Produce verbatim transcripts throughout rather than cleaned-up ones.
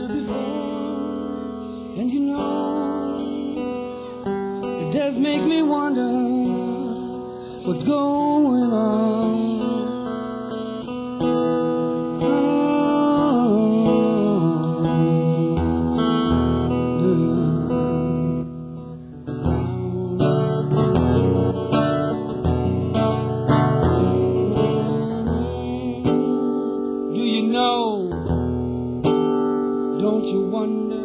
here before, and you know, it does make me wonder what's going on. Don't you wonder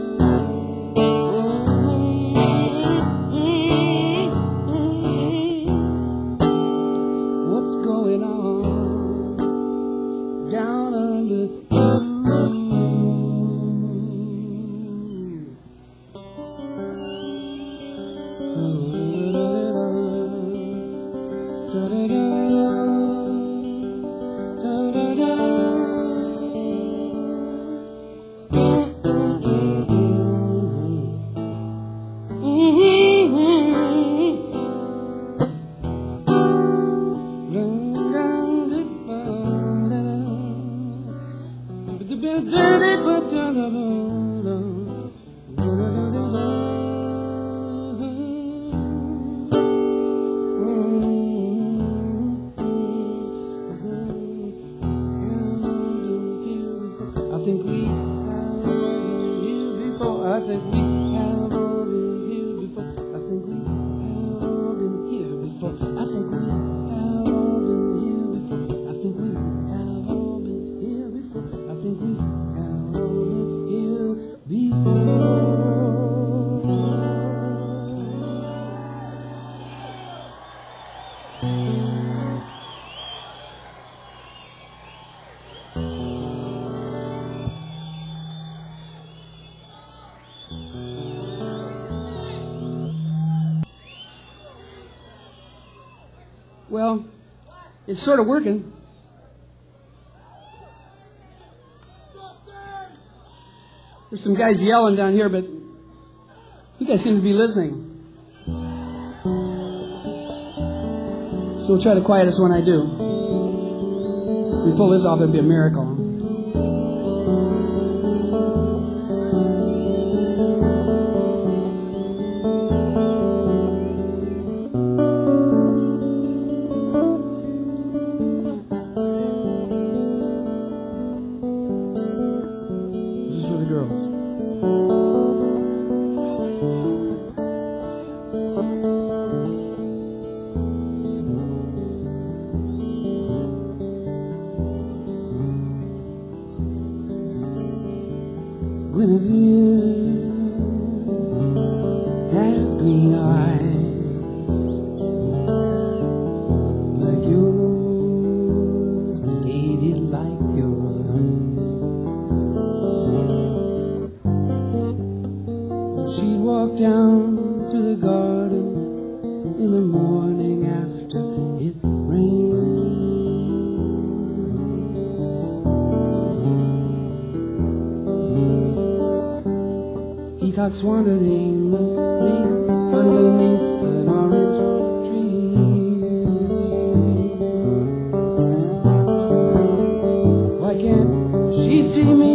what's going on down under I think we have all been here before. I think we have all been here before. I think we have all been here before. I think we have all been here before. I think we have all been here before. I think we have all been here before. Well, it's sort of working. There's some guys yelling down here, but you guys seem to be listening. So we'll try to quiet us when I do. If we pull this off, it'll be a miracle. Girls. Guinevere had green eyes like yours, lady like yours. She'd walk down through the garden in the morning after it rained. Peacocks wandered aimlessly underneath an orange tree. Why can't she see me?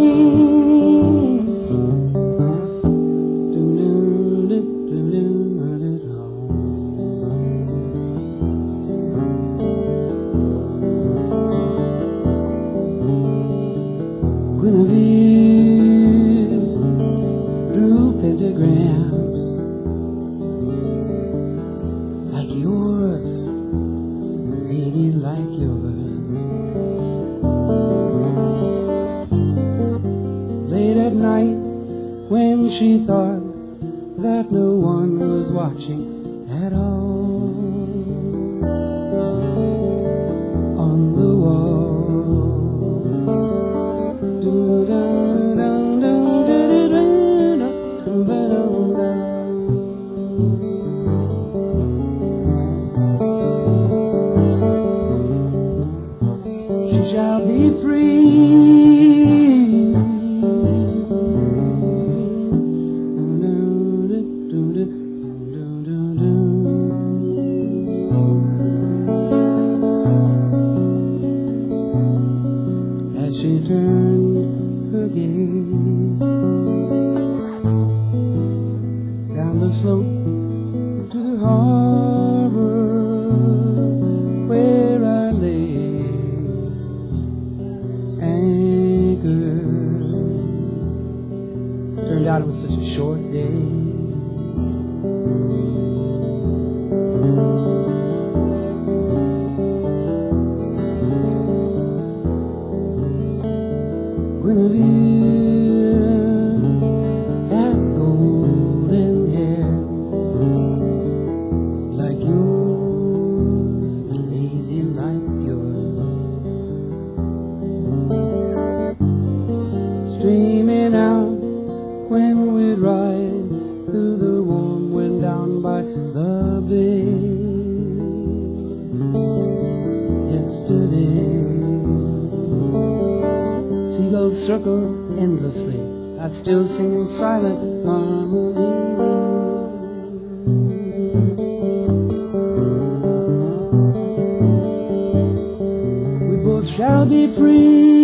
Guinevere drew pentagrams like yours, lady like yours. Late at night when she thought that no one was watching at all, on the wall. She shall be free. slow to the harbor where I lay anchored. Turned out it was such a short day. Guinevere had golden hair like yours, a lady like yours, streaming out when we'd ride through the warm wind down by the bay. Yesterday seagulls circle endlessly, I'd still sing in silent harmony. We both shall be free.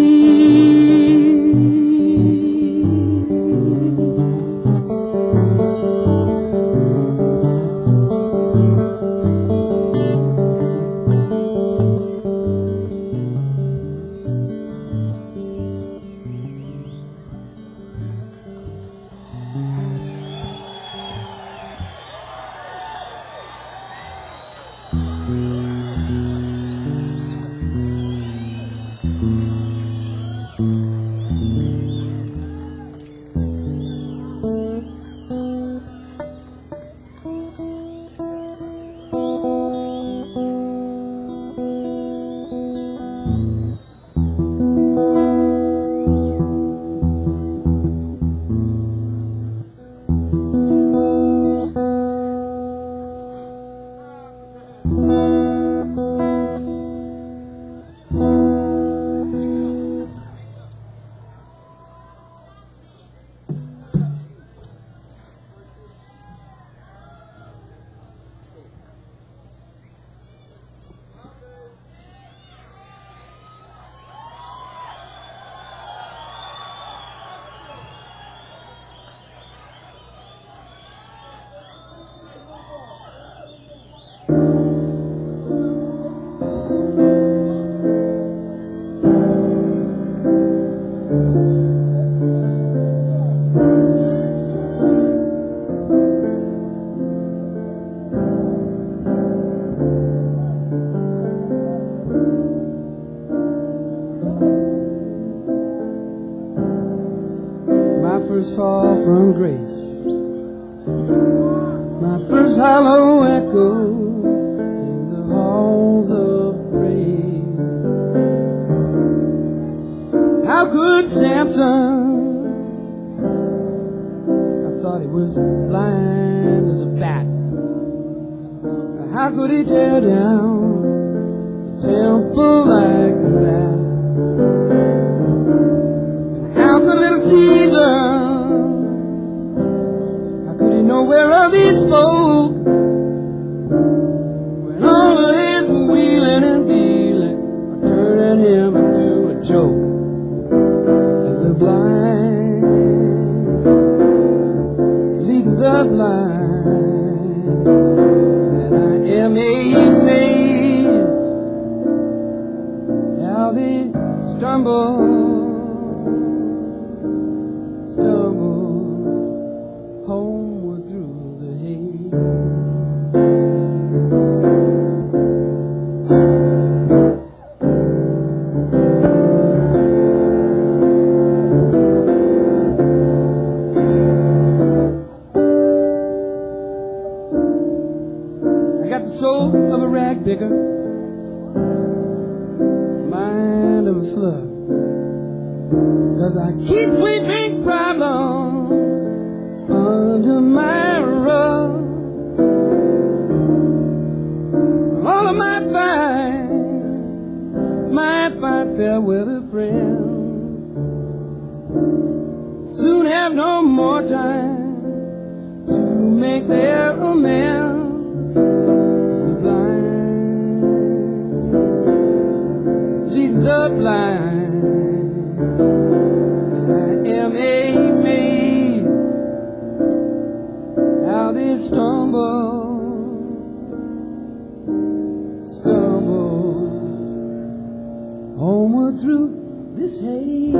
First fall from grace, my first hollow echo in the halls of praise. How could Samson, I thought he was blind as a bat, how could he tear down the temple like that? How could little Caesar whereof he spoke, when all of his wheeling and dealing are turning him into a joke? And the blind leading the blind, and I am amazed how they stumble, stumble home. Soul of a rag digger, mind of a slug, 'cause I keep sweeping problems under my rug. All of my fight might find fair weather friends, soon have no more time to make their amends. The blind, and I am amazed how stumble, stumble homeward through this haze.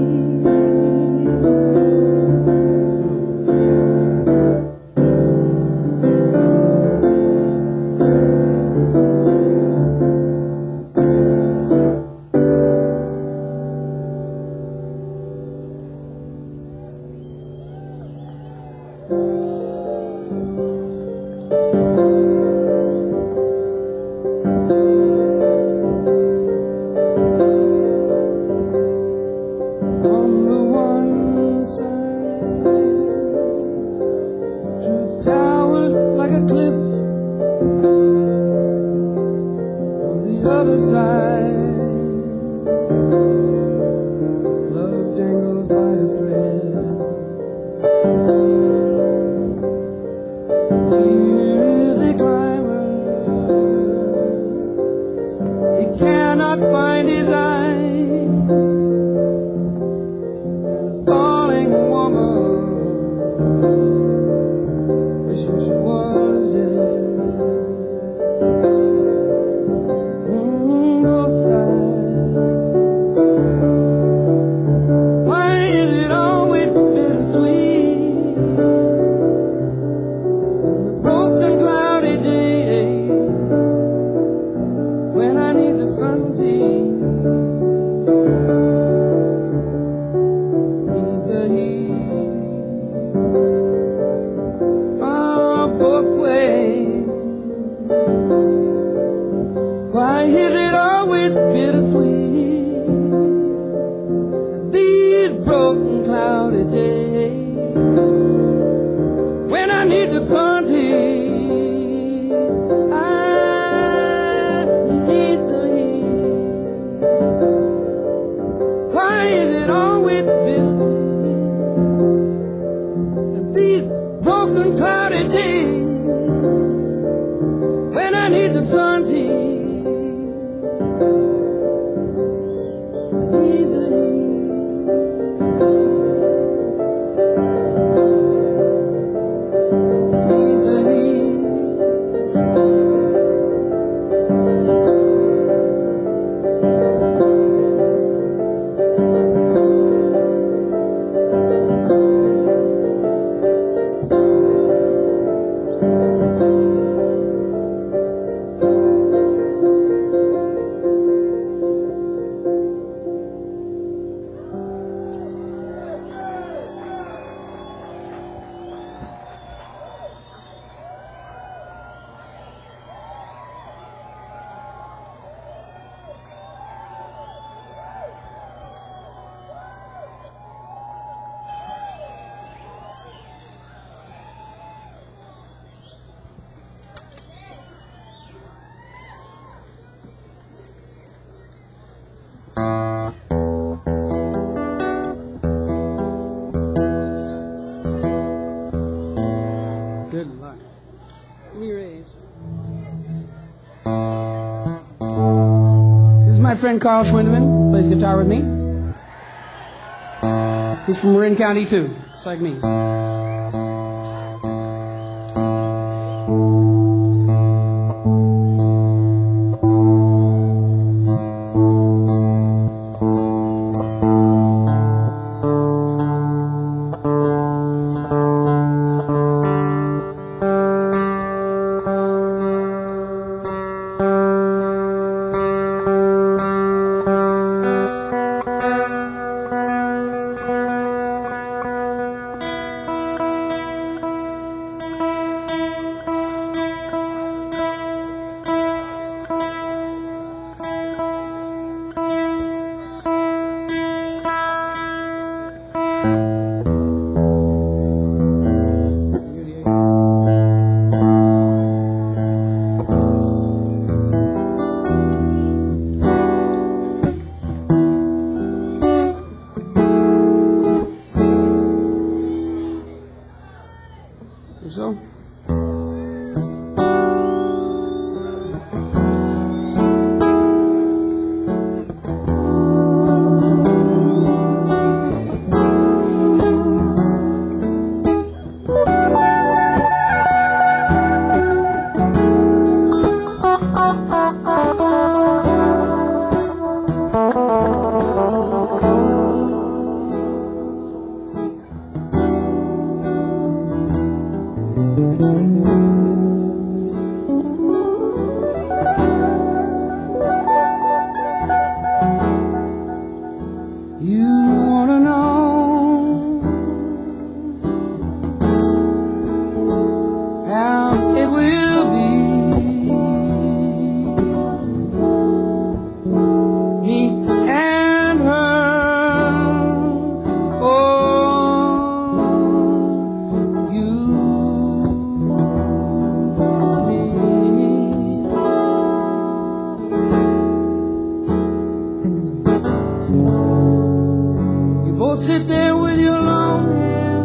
My friend Carl Schwindeman plays guitar with me. He's from Marin County too, just like me. So Sit there with your long hair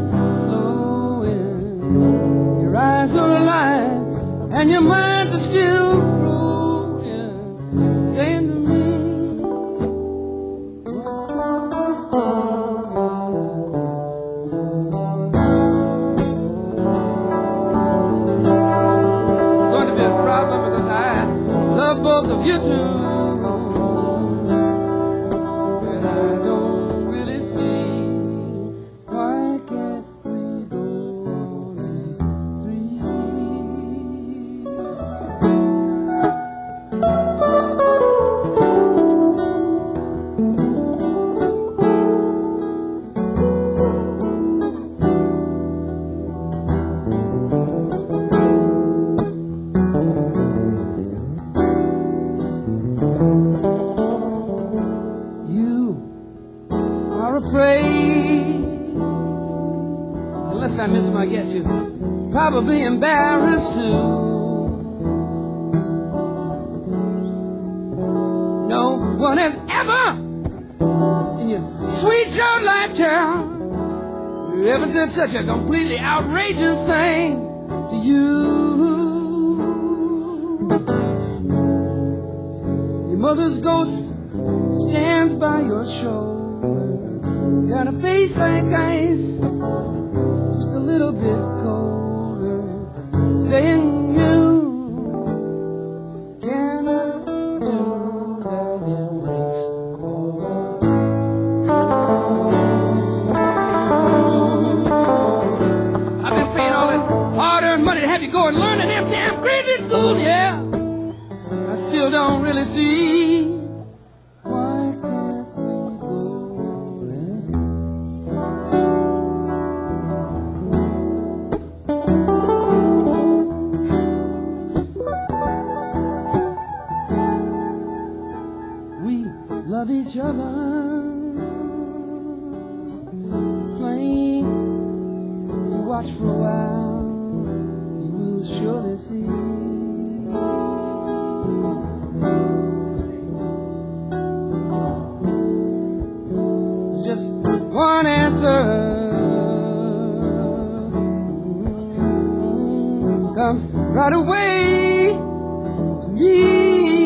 flowing, your eyes are alive and your mind is still growing, saying to me, it's going to be a problem because I love both of you too. Afraid, unless I miss my guess, you're probably embarrassed too. No one has ever, in your sweet short lifetime, ever said such a completely outrageous thing to you. Your mother's ghost stands by your shoulder. Got a face like ice, just a little bit colder, saying you cannot do that, it breaks all. I've been paying all this hard-earned money to have you go and learn in them damn crazy schools, yeah. I still don't really see. Love each other, it's plain to watch for a while, you will surely see. There's just one answer, comes right away to me.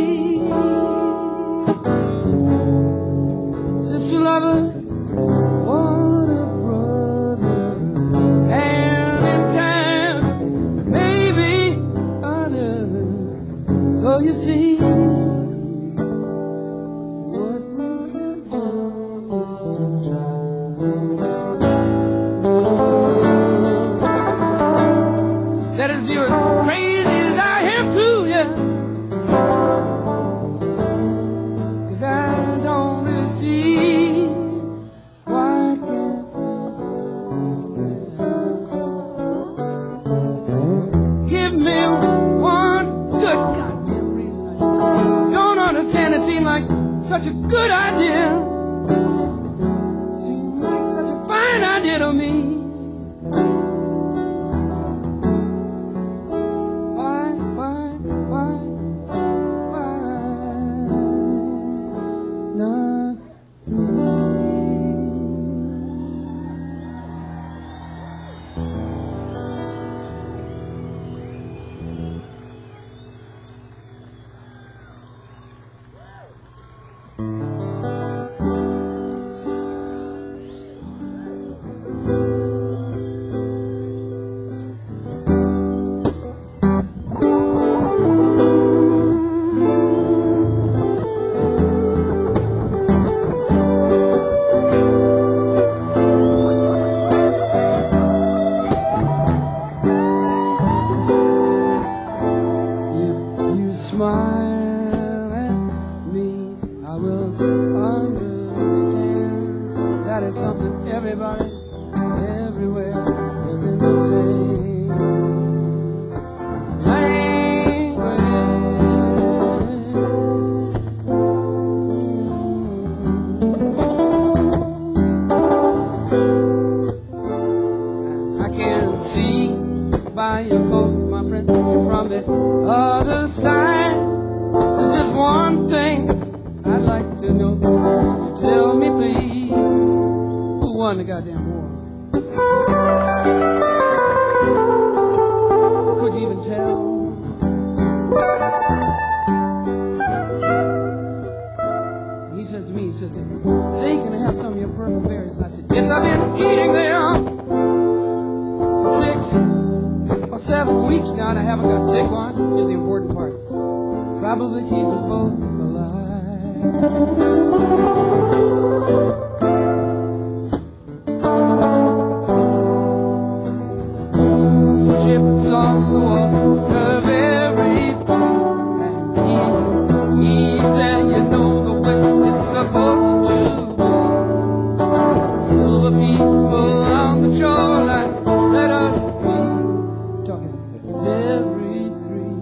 Lovers, what a brother, and in time, maybe others. So you see, what we can do is to try to let us be as crazy as I am too, yeah. Cause I don't really see. Like such a good idea, seemed like such a fine idea to me. Why, why, why, why not me? see by your coat, my friend, you're from the other side. There's just one thing I'd like to know. Tell me, please, who won the goddamn war? Could you even tell? And he says to me, he says, say, can I have some of your purple berries? And I said, yes, I've been eating them for six or seven weeks now, and I haven't got sick once. Here's the important part. Probably keep us both alive. Ships on the water very far and easy, easy, you know the way it's supposed to be. Silver people on the shoreline, let us be talking very free.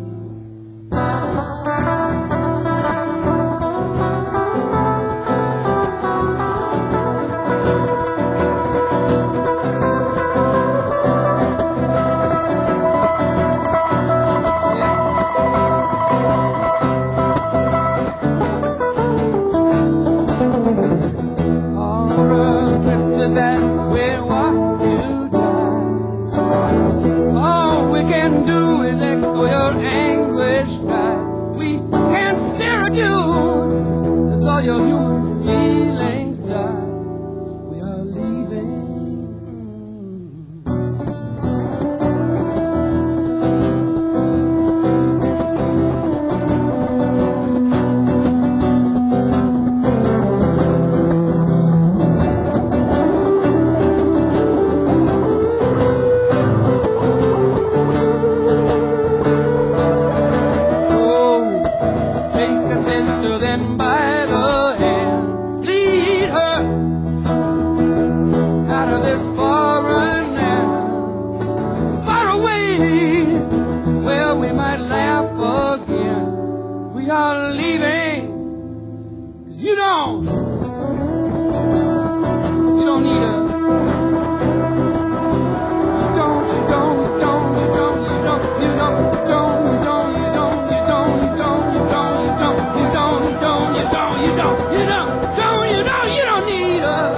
Your human feelings die. We are leaving. Oh, take a sister then by the this foreign land, far away, where we might laugh again. We are leaving, 'cause you don't, you don't need us. You don't, you don't, you don't, you don't, you don't, you don't, you don't, you don't, you don't, you don't, you don't, you don't, you don't, you don't, you don't, you don't, you don't, you don't, don't, you don't, you don't need us.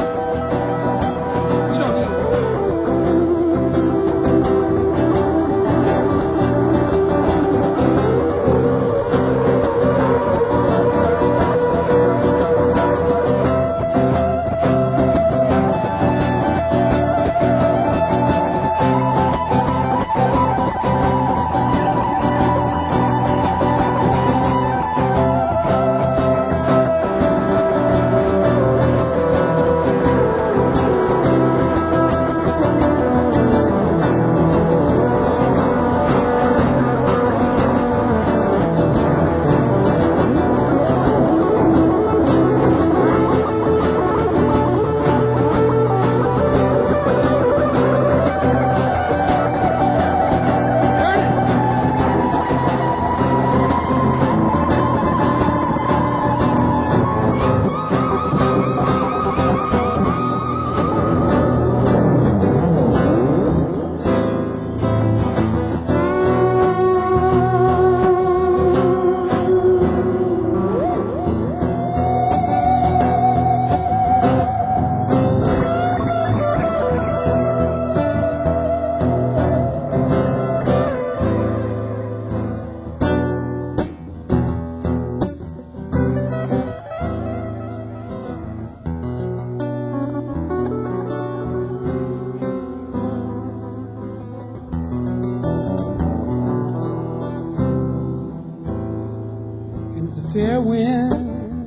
Fair wind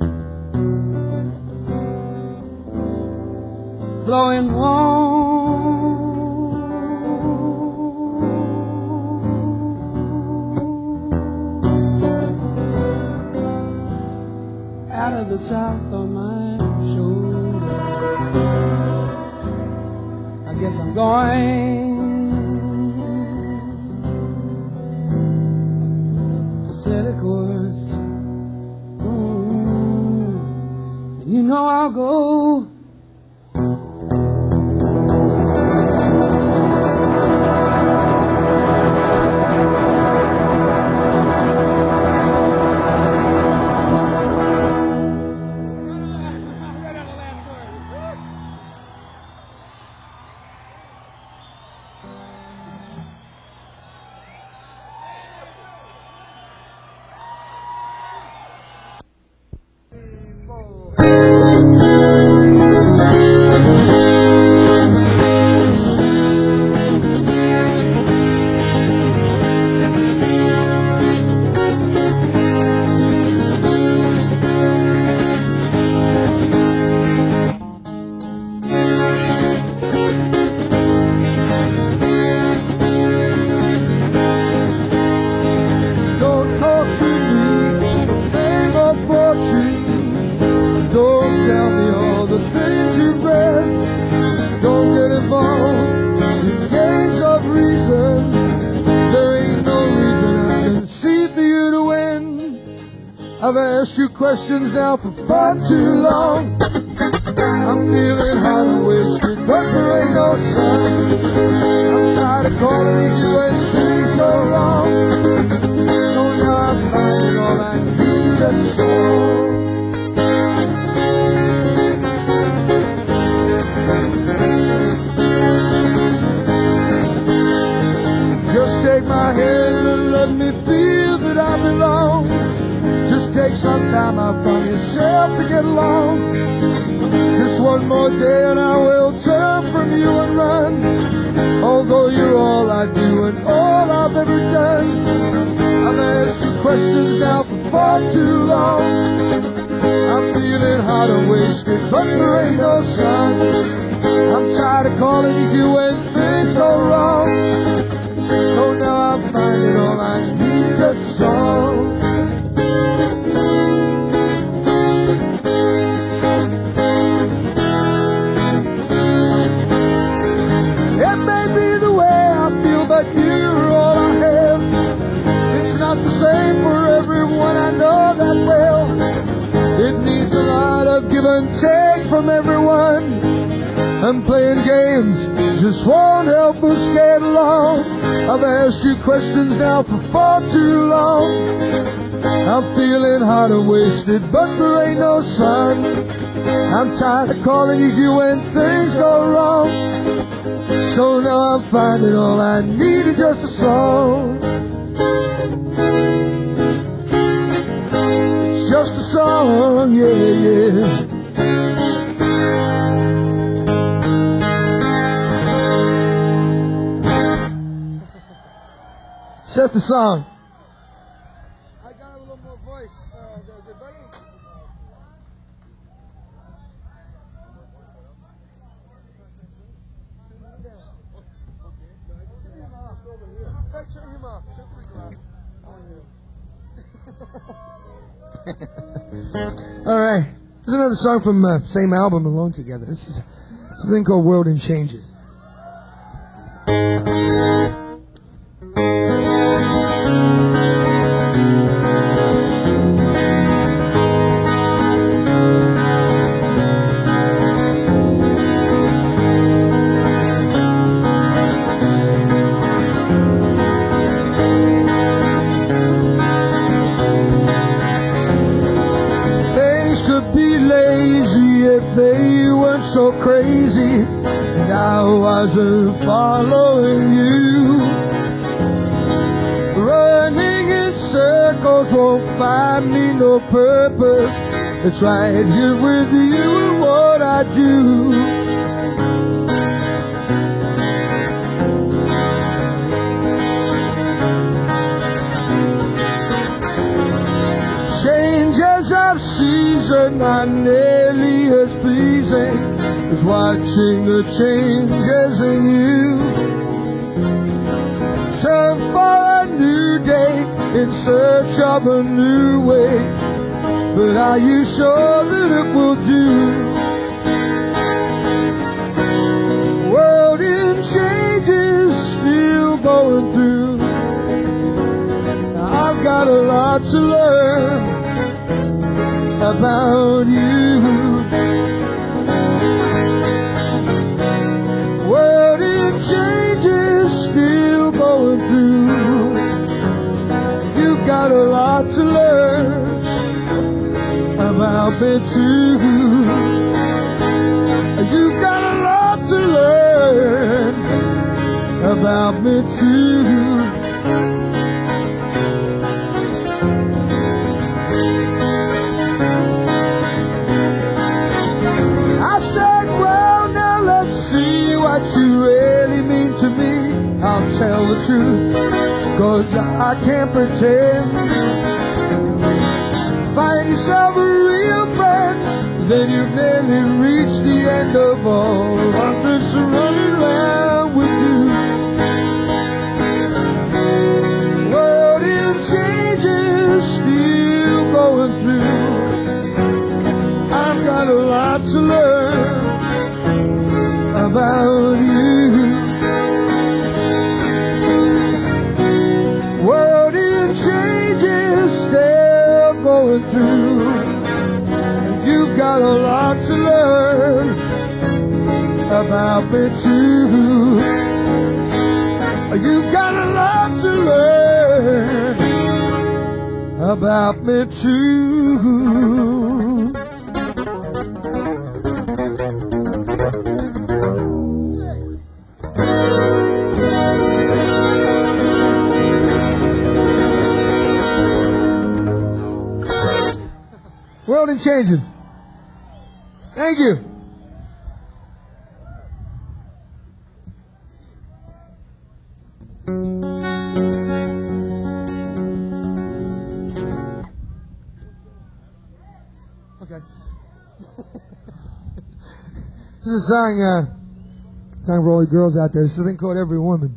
blowing warm, out of the south on my shoulder. I guess I'm going to set a course. You know I'll go I've asked you questions now for far too long. I'm feeling hot and wasted, but there ain't no sun. I'm tired of calling you when things go wrong. So now I'm finding all I need and song. Just take my hand and let me feel that I belong. Just take some time out from yourself to get along. Just one more day and I will turn from you and run. Although you're all I do and all I've ever done. I've asked you questions now for far too long. I'm feeling hot and wasted, but there ain't no sun. I'm tired of calling you when things go wrong. So now I'm finding all I need is a song. It may be the way I feel, but you're all I have. It's not the same for everyone, I know that well. It needs a lot of give and take from everyone. And playing games just won't help us get along. I've asked you questions now for far too long. I'm feeling hot and wasted, but there ain't no sun. I'm tired of calling you when things go wrong. So now I'm finding all I need is just a song. It's just a song, yeah, yeah. It's just a song. I got a little more voice, uh, good buddy. Turn him off. Turn the off. All right. This is another song from uh, same album, Alone Together. This is, this is a thing called World in Changes. They weren't so crazy, and I wasn't following you. Running in circles won't find me no purpose. It's right here with you and what I do. Changes of season are nearly as pleasing as watching the changes in you. Turn for a new day in search of a new way, but are you sure that it will do? World in changes, still going through. I've got a lot to learn about you. World in changes, still going through. You've got a lot to learn about me too. You've got a lot to learn about me too. What you really mean to me, I'll tell the truth, 'cause I can't pretend. Find yourself a real friend, then you've nearly reached the end of all of this running around with you. World in changes, still going through. I've got a lot to learn about you. World in changes, still going through. about me too. You've got a lot to learn about me too. World in changes. Thank you. Okay. This is a song, uh, song for all the girls out there. This is a thing called Every Woman.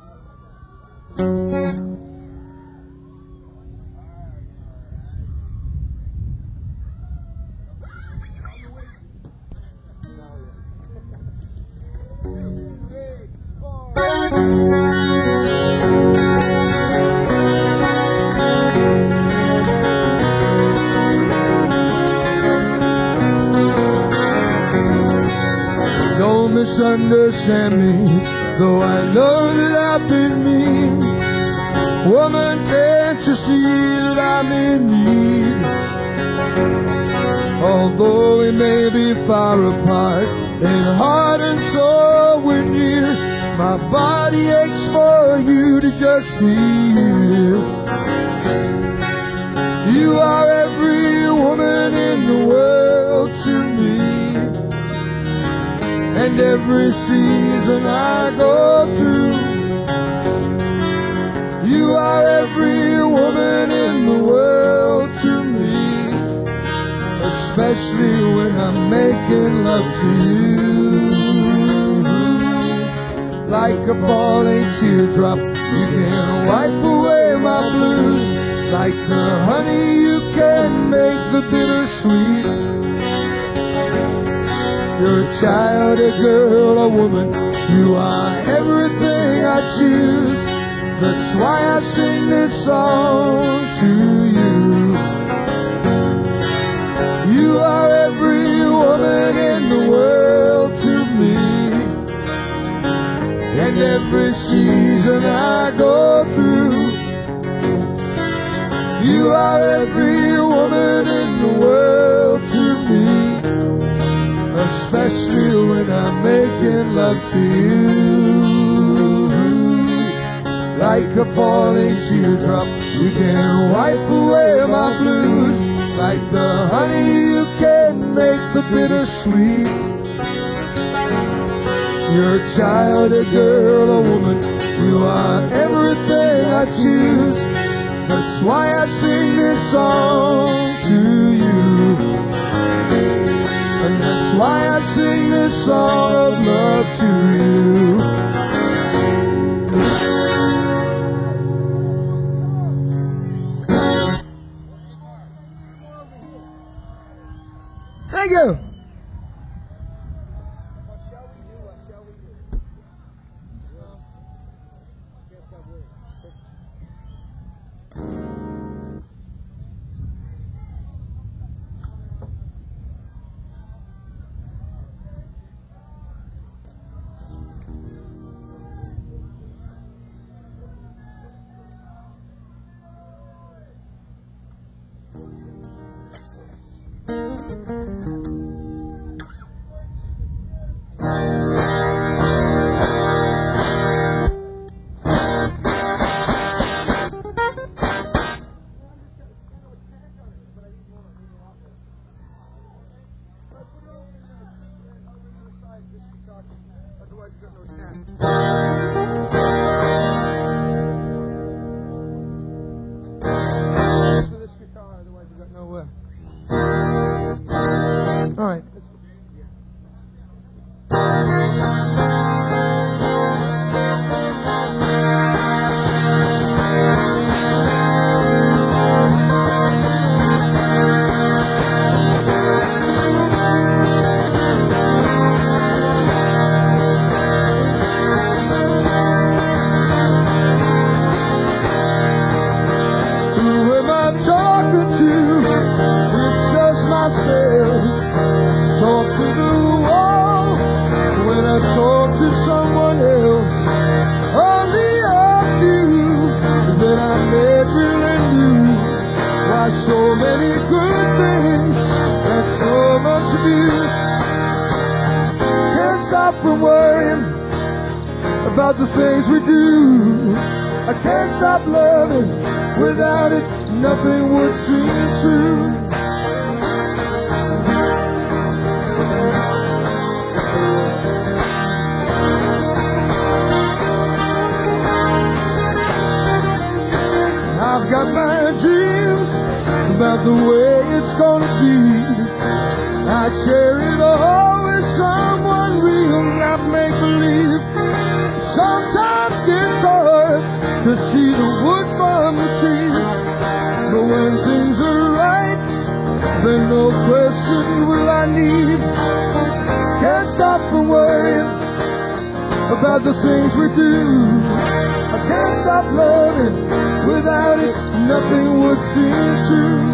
Don't misunderstand me, though I know that I've been mean. Woman, can't you see that I'm in need? Although we may be far apart, in heart and soul we're near. My body aches for you to just be here. You are every woman in the world to me. And every season I go through, you are every woman in the world to me, especially when I'm making love to you. Like a falling teardrop, you can wipe away my blues. Like the honey, you can make the bitter sweet. You're a child, a girl, a woman. You are everything I choose. That's why I sing this song to you. You are every woman in the world to me. And every season I go through, you are every woman in the world to me. Especially when I'm making love to you. Like a falling teardrop, you can wipe away my blues. Like the honey, you can make the bitter sweet. You're a child, a girl, a woman. You are everything I choose. That's why I sing this song to you. And that's why I sing this song of love to you. Thank you. What shall we do? What shall we do? Well, I guess that will. Otherwise, you got no chance. For this guitar, otherwise you got nowhere. All right. Talk to the wall, so many good things and so much abuse. Can't stop from worrying about the things we do. I can't stop loving. Without it, nothing would seem true. I've got my dreams about the way it's gonna be. I share it all with someone real, not make believe. Sometimes it's hard to see the wood from the trees, but when things are right, then no question will I need. Can't stop from worrying about the things we do. I can't stop loving. Without it, nothing would seem true.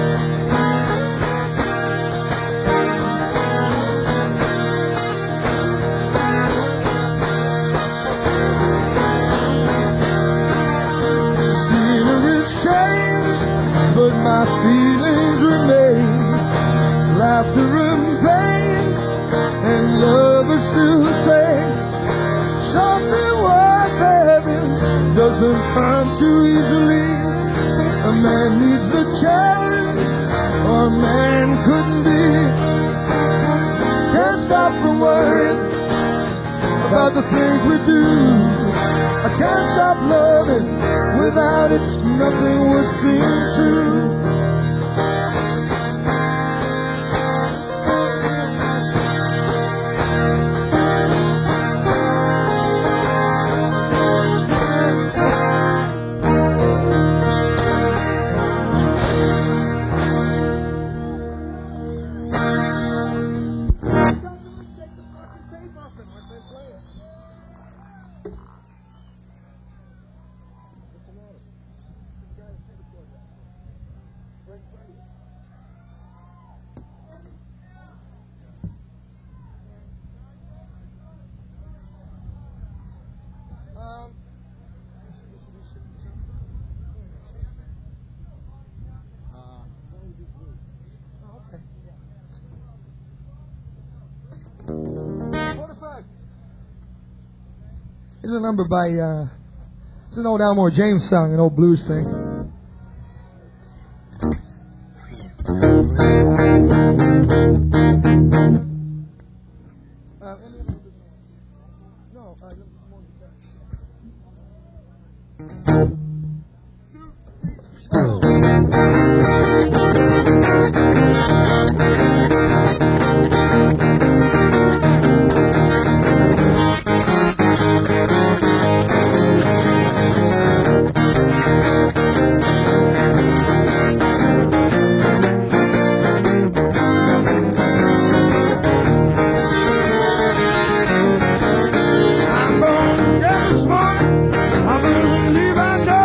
Scenery's changed, but my feelings remain. Laughter and pain, and love is still the same. Something worth having doesn't come too easily. A man needs the challenge, or a man couldn't be. Can't stop from worrying about the things we do. I can't stop loving. Without it, nothing would seem true. Here's a number by, uh, it's an old Elmore James song, an old blues thing. Uh, no, uh, I'm gonna get this morning. I'm gonna leave my door.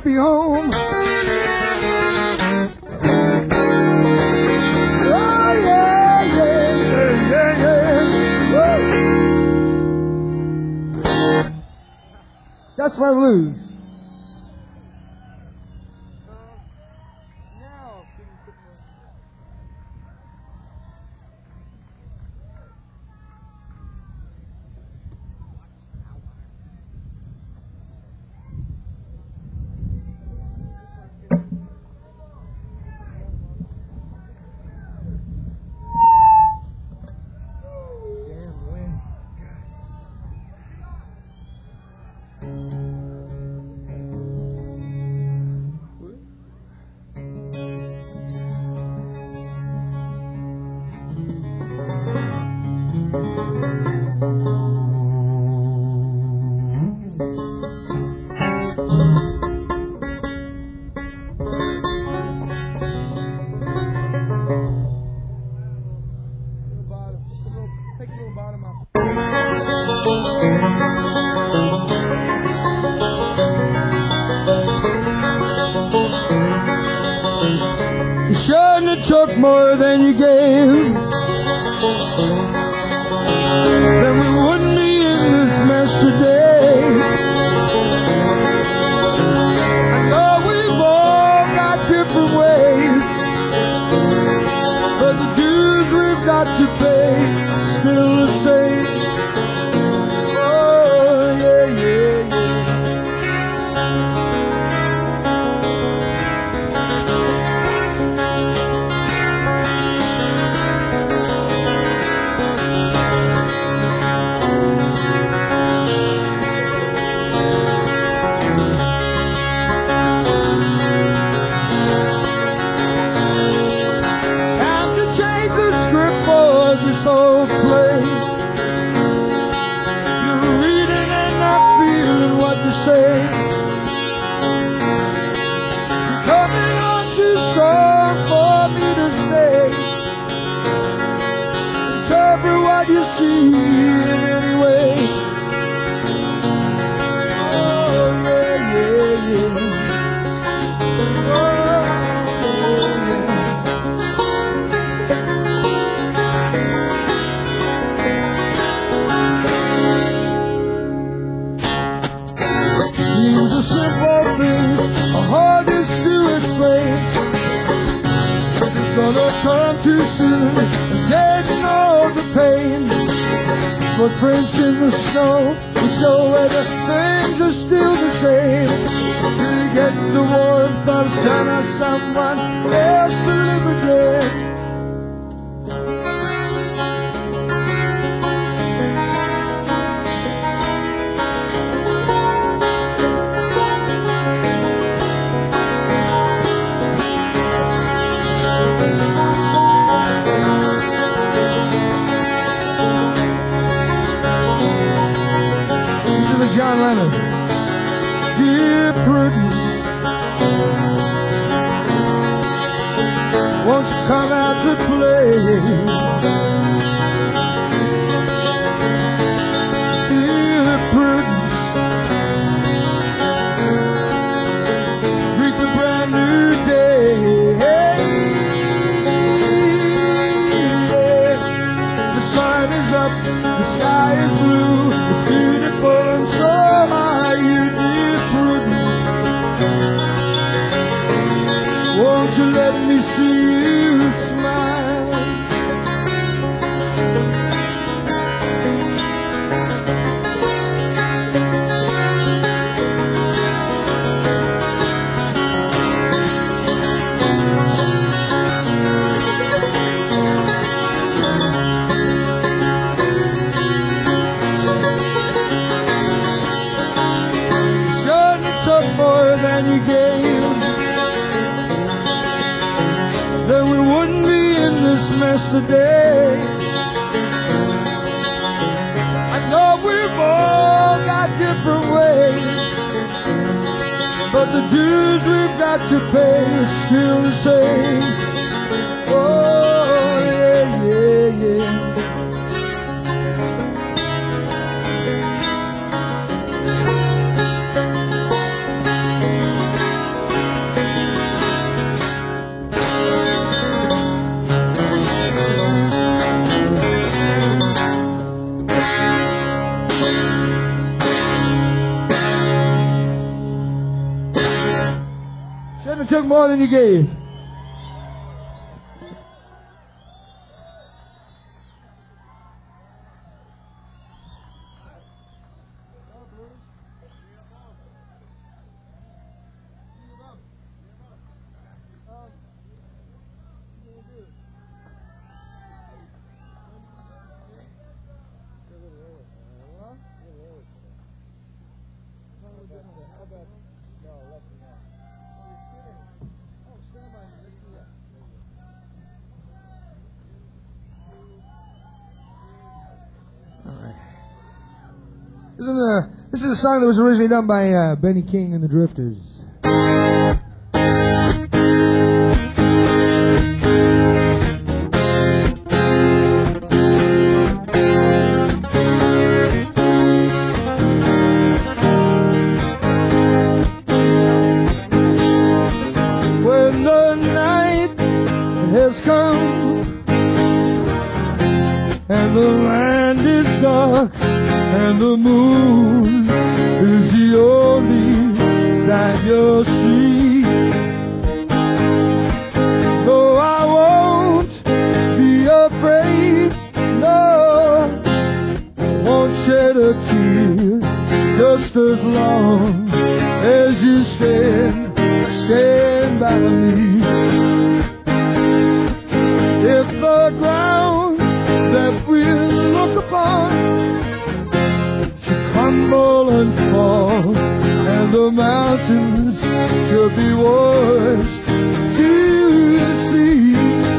happy home. Oh, yeah, yeah, yeah, yeah, yeah. Woo. That's my blues. You shouldn't have took more than you gave. Then we wouldn't be in this mess today. I know we've all got different ways, but the dues we've got to pay are still the same. Oh, yeah, yeah, yeah. This whole play, you're reading and not feeling what you say. You're coming on too strong for me to stay. Interpret what you see in any way. Oh, yeah, yeah, yeah. Oh, the simple things are hardest to explain. It's gonna come too soon, and getting all the pain. Footprints in the snow will show whether things are still the same. Till you get the warmth of sun or someone else to live again. John Lennon. Dear Prudence, won't you come out to play? Dear Prudence, greet the brand new day. The sun is up, the sky is blue, it's beautiful and so are you, dear Prudence. Won't you let me see you smile? Than you gave, then we wouldn't be in this mess today. I know we've all got different ways, but the dues we've got to pay is still the same. Oh, yeah, yeah, yeah. took more than you gave. This is, a, this is a song that was originally done by uh, Benny King and the Drifters. When the night has come and the land is dark and the moon is the only sight you'll see. No, I won't be afraid. No, won't shed a tear. Just as long as you stand, stand by me. If the ground that we look upon crumble and fall, and the mountains should be washed to the sea,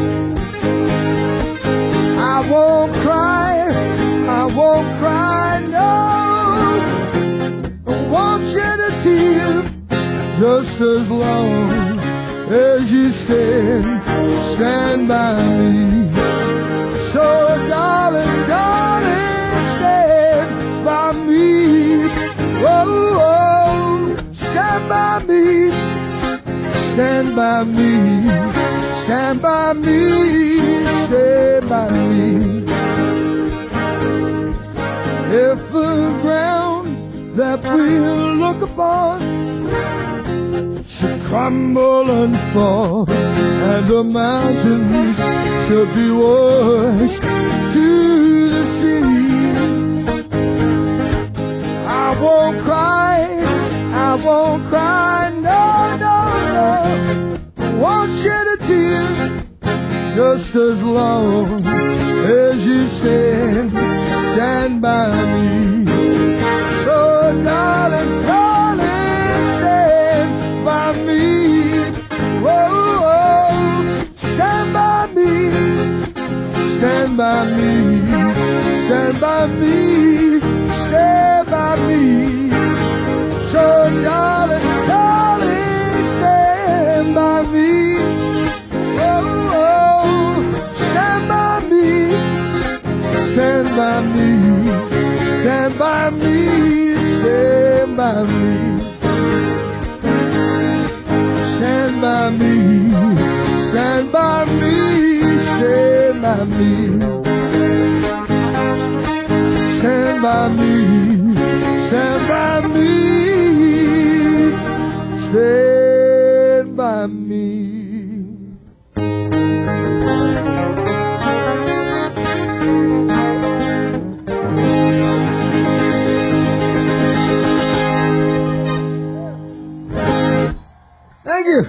I won't cry, I won't cry, no, I won't shed a tear, just as long as you stand, stand by me. So darling, darling, stand by me. Oh, oh, stand by me. Stand by me. Stand by me. Stand by me. If the ground that we look upon should crumble and fall, and the mountains should be washed to the sea, I won't cry, I won't cry, no, no, no, won't shed a tear, just as long as you stand, stand by me. So darling, darling, stand by me. Whoa, whoa, stand by me, stand by me, stand by me, stand by me. So darling, darling, stand by me. Oh, oh, stand by me, stand by me, stand by me, stand by me. Stand by me, stand by me, stand by me. Stand by me, stand by me, stand by me. Thank you.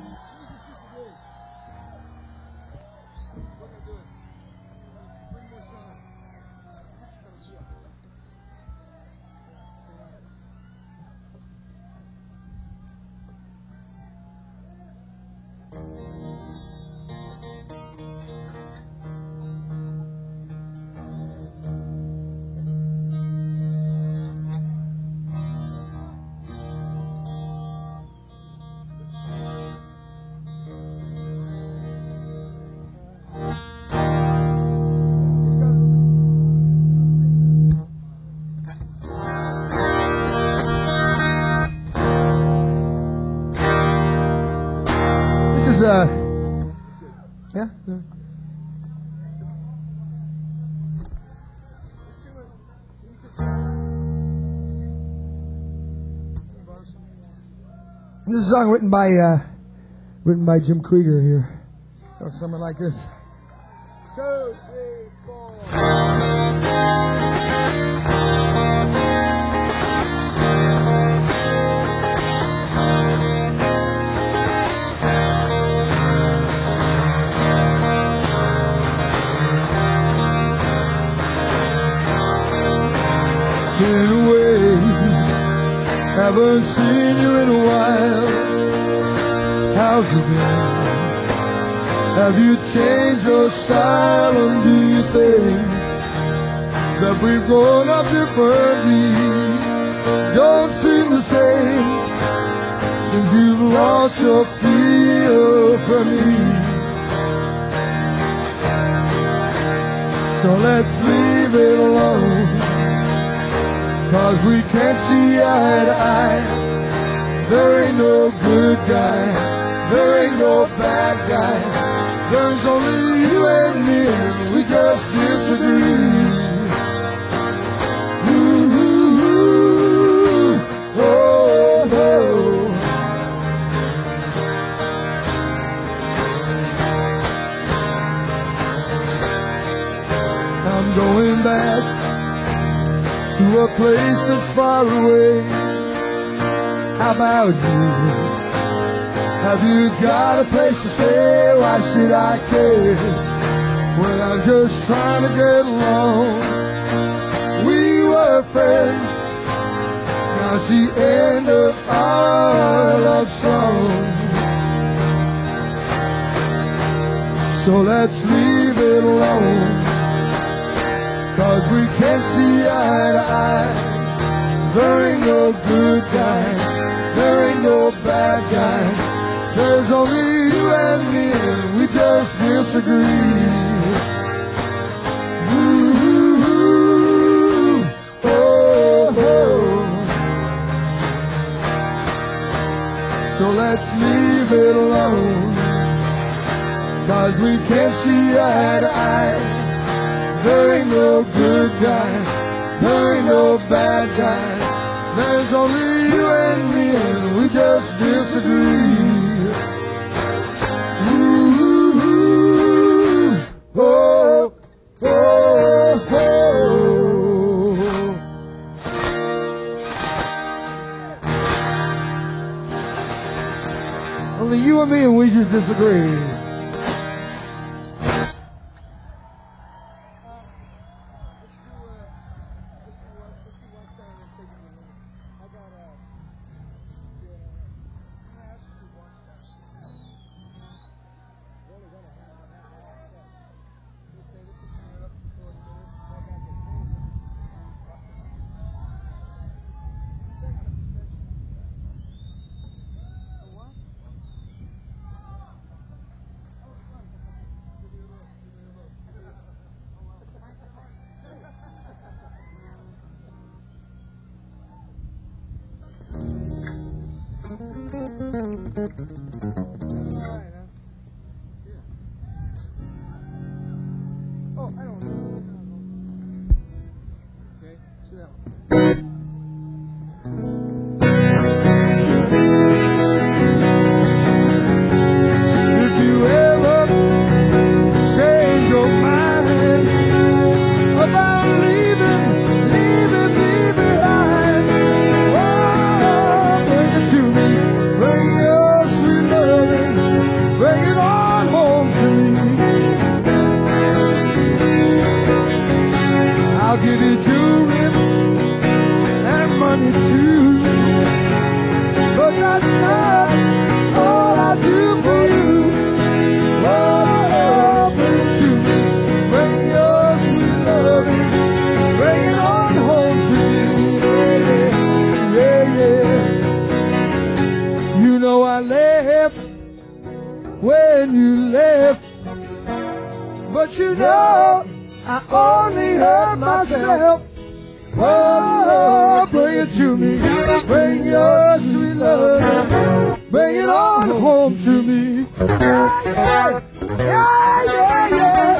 This is uh yeah, yeah. This is a song written by uh, written by Jim Krieger here. Or something like this. Two, three, four. Been away, haven't seen you in a while. How've you been? Have you changed your style? And do you think that we've grown up differently? Don't seem the same since you've lost your feel for me. So let's leave it alone, 'cause we can't see eye to eye. There ain't no good guy, there ain't no bad guy. There's only you and me, and we just disagree. Ooh, ooh, ooh, oh, oh. I'm going back to a place that's far away. How about you? Have you got a place to stay? Why should I care when I'm just trying to get along? We were friends, now it's the end of our love song. So let's leave it alone, 'cause we can't see eye to eye. There ain't no good guy, there ain't no bad guy. There's only you and me, and we just disagree. Ooh, ooh, ooh, oh, oh. So let's leave it alone, 'cause we can't see eye to eye. There ain't no good guy, there ain't no bad guy. There's only you and me, and we just disagree. Ooh, ooh, ooh, oh, oh, oh. Only you and me, and we just disagree. Oh, I don't know. Okay, sit down. If you ever change your mind about leaving, leaving me behind, oh, bring it to me, bring your sweet loving, bring it on home to me. I'll give you jewelry and money too, but that's not all I do for you. Oh, bring it to me, bring your sweet loving, bring it on home to me. Yeah, yeah, yeah. You know I left when you left, but you know I only hurt myself. Oh, bring it to me, bring your sweet love, bring it on home to me. Yeah, yeah, yeah, yeah, yeah.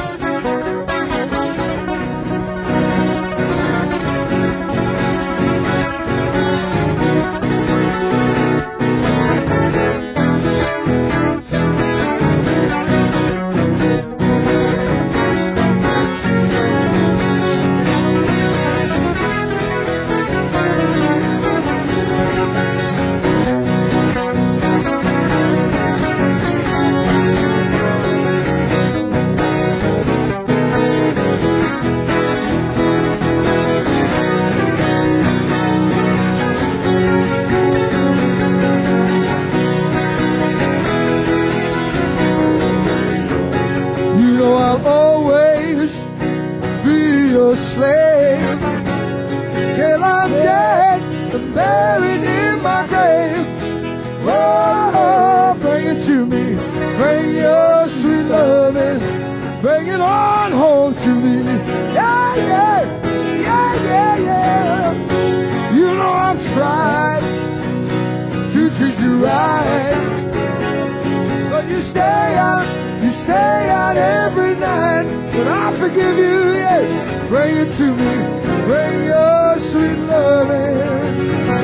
stay out every night, but I forgive you, yes. Bring it to me, bring your sweet loving.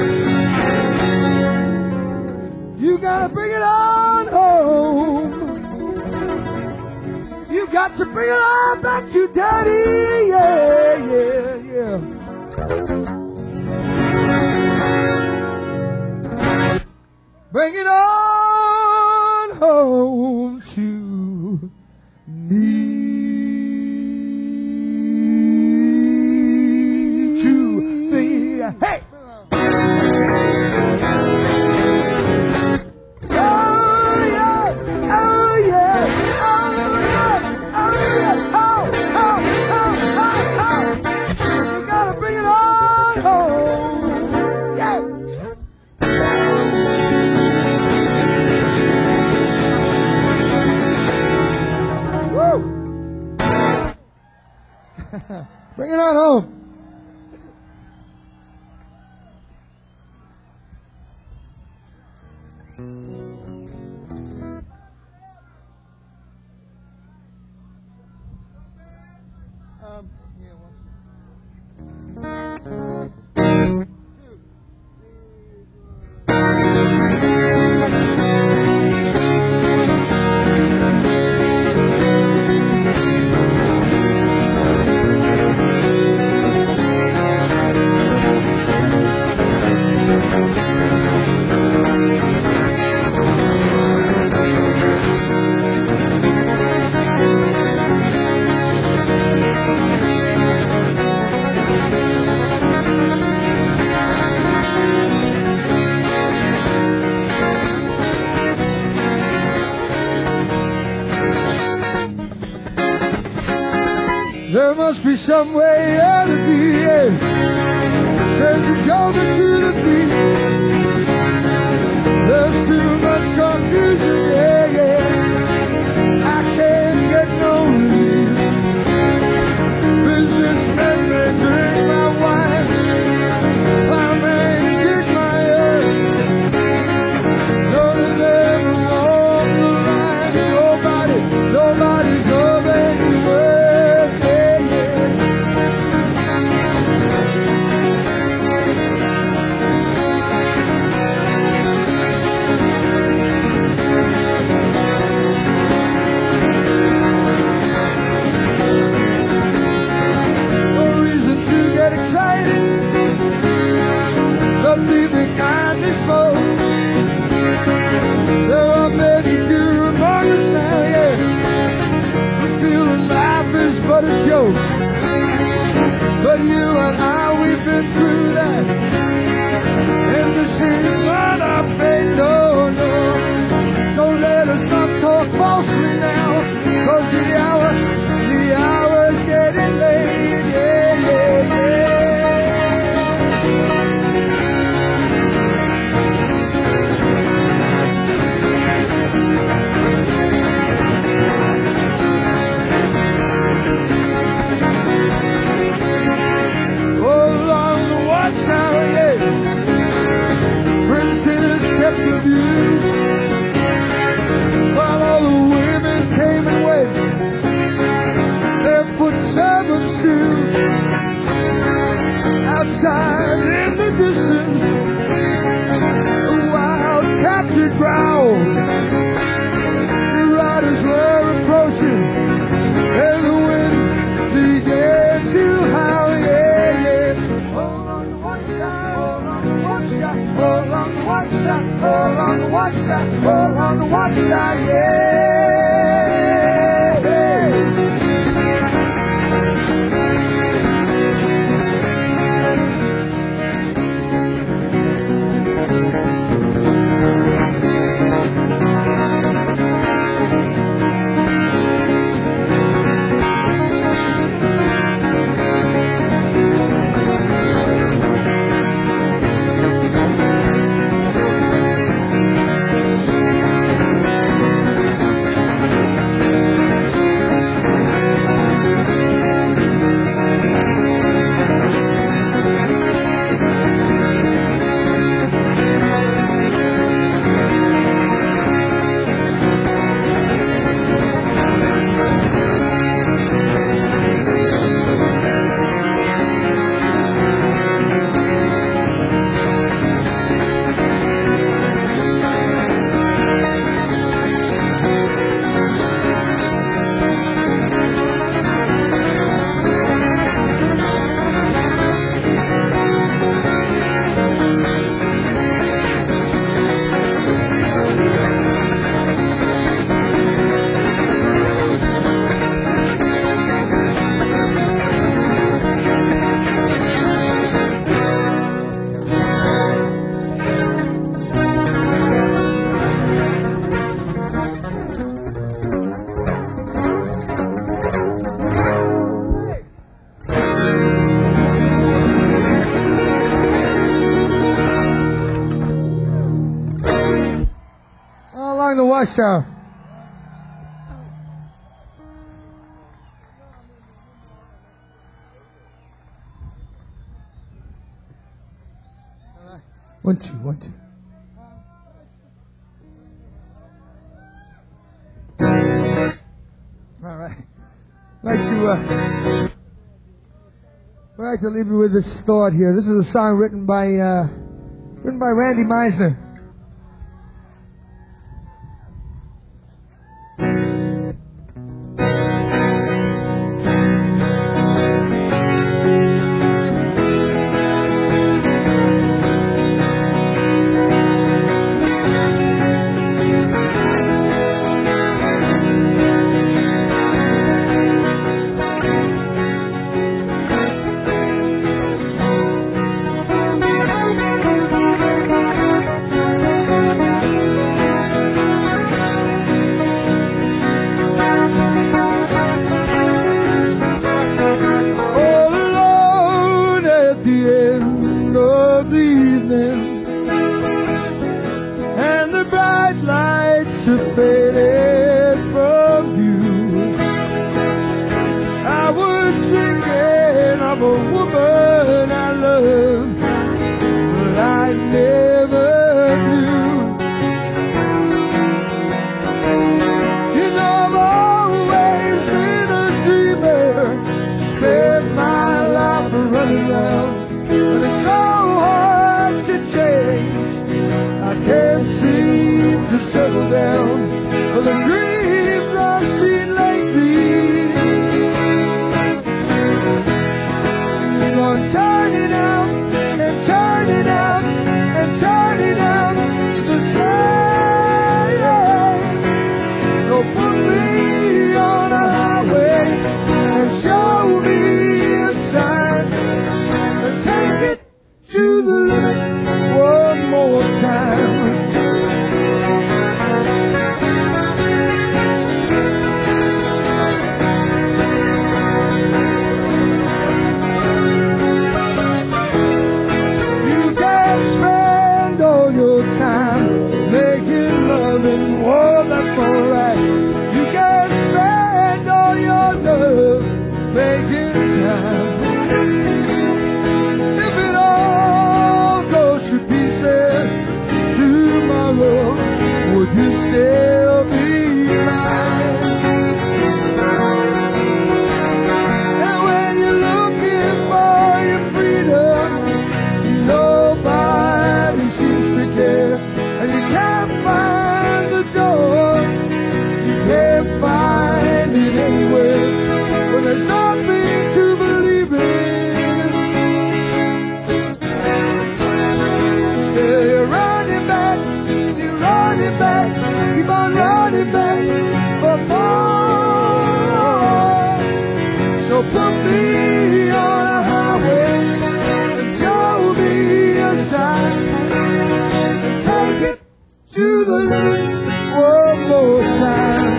You gotta bring it on home. You got to bring it on back to Daddy, yeah, yeah, yeah. Bring it on home to me, to me. Hey! Oh yeah, oh yeah, oh yeah, oh yeah, oh, oh, oh, oh, oh. You gotta bring it on home, yeah. Bring it on home. Um, yeah, there must be some way out of the air. Send the joker to the beat. There's too much confusion, yeah, yeah. I can't get no relief. Businessmen may drink my wine, plowmen kick my earth. None of them walk the line. Nobody, nobody's of any worth. Excited, but leave behind this smoke. There are many here among us now, yeah, who feel that life is but a joke. But you and I, we've been through that, and this is not our fate, no, no. So let us not talk falsely now, cause the hour, the hour's getting late, yeah, yeah, yeah. Princes kept the view, while all the women came and went, their foot servants too. Outside in the distance, a wild captive growled. The riders were approaching, and the wind began to howl, yeah, yeah. Hold on to one side, hold on to one side, hold on to one side, hold on to one side, hold on to one side, yeah, yeah. Bardstown. One, two, one, two. All right. I'd like to, uh, I'd like to leave you with this thought here. This is a song written by, uh, written by Randy Meisner. Faded from you. I was thinking of a woman I loved, but I never knew. You know I've always been a dreamer, spent my life running around, but it's so hard to change. I can't seem to settle down for the dreams I've seen lately. I'm turning out and turning out and turning out the same. So put me on a highway and show me a sign and take it to the limit one more time. Alright, you can spend all your love making time. If it all goes to pieces tomorrow, would you still be mine? And when you're looking for your freedom, nobody seems to care, and you can't find the door. Can't find it anywhere, but there's nothing to believe in. Still you're running back, you're running back, keep on running back for more. So put me on a highway and show me a sign and take it to the limit one more time.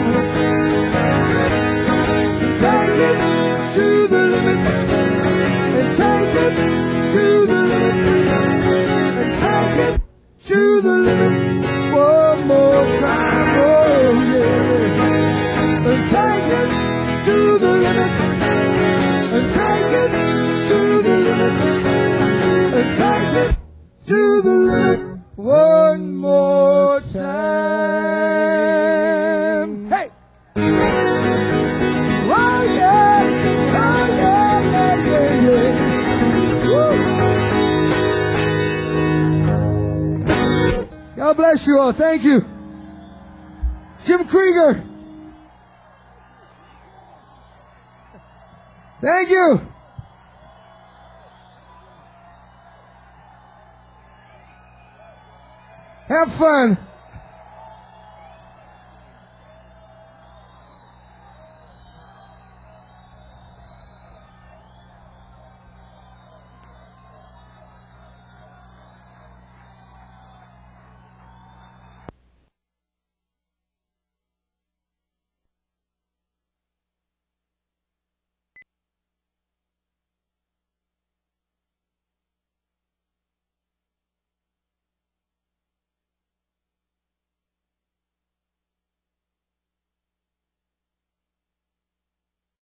Take it to the limit, and take it to the limit, and take it to the limit one more time. Oh yeah, and take it to the limit, and take it to the limit, and take it to the limit one more time. Hey! Oh yeah! Oh yeah, yeah, yeah, yeah. Woo. God bless you all. Thank you. Jim Krieger. Thank you. Have fun.